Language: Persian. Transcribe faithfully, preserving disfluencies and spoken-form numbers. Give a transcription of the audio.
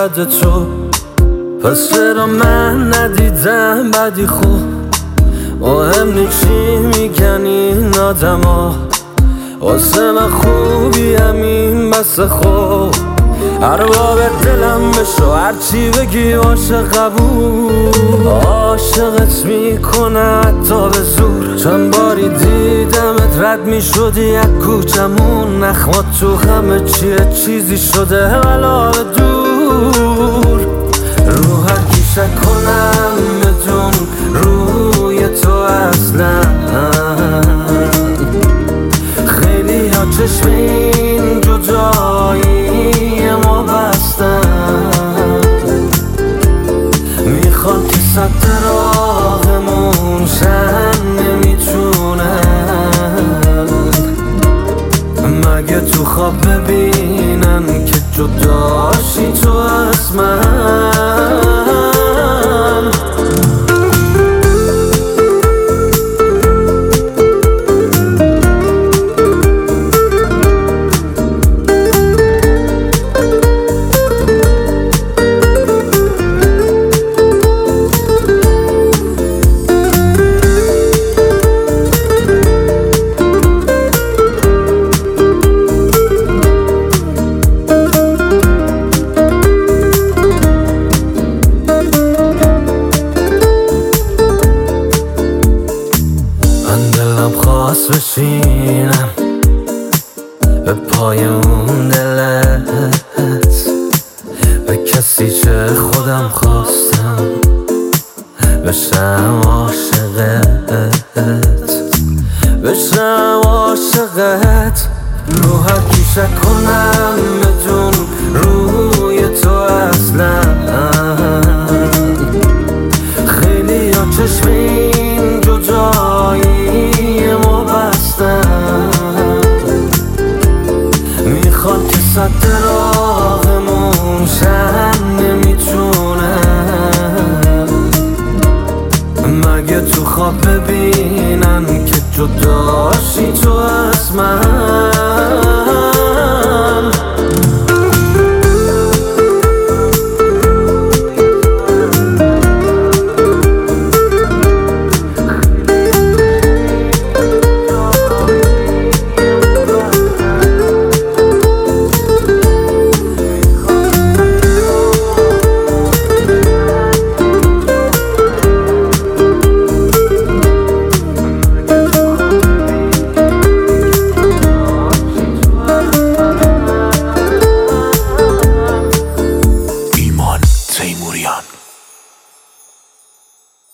یاد تو، پس چرا من ندیدم بدی خوب؟ مهم نی چی میگن این آدما، واسه من خوبی همین بس خوب. ارباب دلم بشو هرچی بگی باشه قبول، عاشقت میکنه حتی به زور. چند باری دیدمت رد میشدی از کوچمون، نخمات تو همه چیه چیزی شده ولا به دور. رو هر کی شک کنم بدون روی تو اصلا، خیلی ها چشم این جدایی ما بستن، میخوان که سد راهمون شن، نمیتونن مگه تو خواب ببینن که جداشی تو از من. خواست بشینم به پای اون دلت، به کسی چه خودم خواستم بشم عاشقت، بشم عاشقت. رو هر کی شک کنم بدون روی تو اصلا، خیلی ها چشم این جدایی ما بستن، میخوان که سد راهمون شن، نمیتونن مگه تو خواب ببینن که جداشی تو از من.